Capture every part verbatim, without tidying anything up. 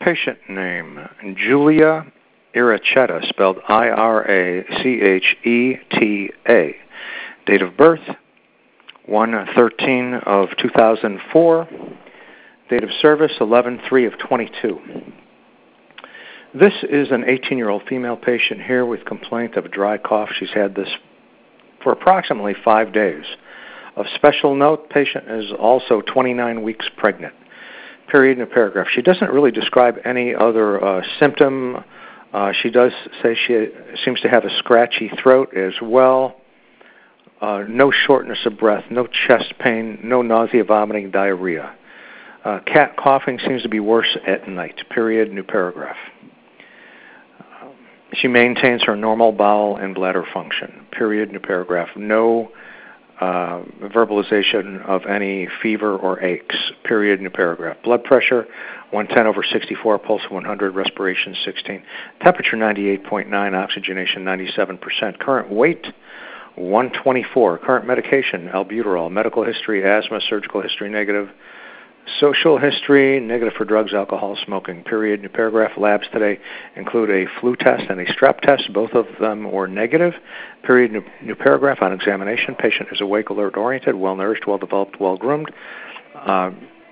Patient name, Julia Iracheta, spelled I R A C H E T A. Date of birth, one thirteen of two thousand four. Date of service, eleven three of twenty-two. This is an eighteen-year-old female patient here with complaint of a dry cough. She's had this for approximately five days. Of special note, patient is also twenty-nine weeks pregnant. Period in a paragraph. She doesn't really describe any other uh, symptom. Uh, she does say she seems to have a scratchy throat as well. Uh, no shortness of breath, no chest pain, no nausea, vomiting, diarrhea. Uh, cat coughing seems to be worse at night. Period, new paragraph. Uh, she maintains her normal bowel and bladder function. Period, new paragraph. No uh, verbalization of any fever or aches. Period, new paragraph. Blood pressure, one ten over sixty-four, pulse one hundred, respiration sixteen, temperature ninety-eight point nine, oxygenation ninety-seven percent. Current weight, one twenty-four. Current medication, albuterol. Medical history, asthma, surgical history negative. Social history, negative for drugs, alcohol, smoking. Period, new paragraph. Labs today include a flu test and a strep test. Both of them were negative. Period, new, new paragraph. On examination, patient is awake, alert, oriented, well-nourished, well-developed, well-groomed. Uh,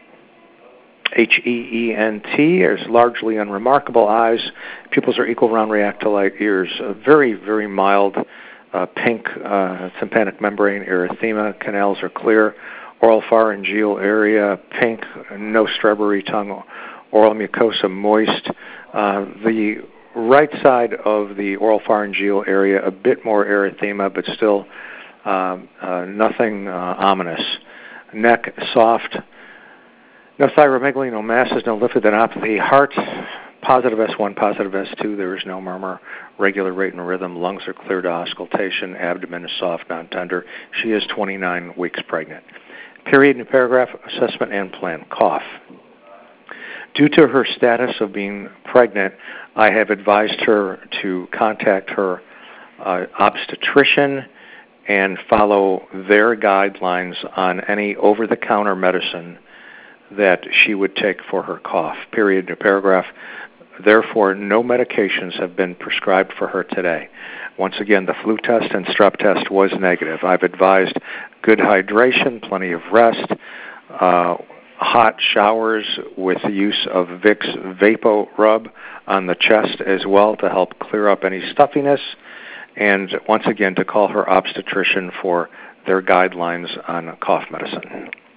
H E E N T is largely unremarkable. Eyes, pupils are equal, round, react to light. Ears, uh, very, very mild uh, pink uh, tympanic membrane erythema. Canals are clear. Oral pharyngeal area, pink, no strawberry tongue. Oral mucosa, moist. Uh, the right side of the oral pharyngeal area, a bit more erythema, but still uh, uh, nothing uh, ominous. Neck, soft. No thyromegaly, no masses, no lymphadenopathy. Heart, positive S one, positive S two. There is no murmur. Regular rate and rhythm. Lungs are clear to auscultation. Abdomen is soft, non-tender. She is twenty-nine weeks pregnant. Period, new paragraph, assessment and plan. Cough. Due to her status of being pregnant, I have advised her to contact her uh, obstetrician and follow their guidelines on any over-the-counter medicine that she would take for her cough. Period, new paragraph. Therefore, no medications have been prescribed for her today. Once again, the flu test and strep test was negative. I've advised good hydration, plenty of rest, uh, hot showers with the use of Vicks Vapo Rub on the chest as well to help clear up any stuffiness, and once again to call her obstetrician for their guidelines on cough medicine.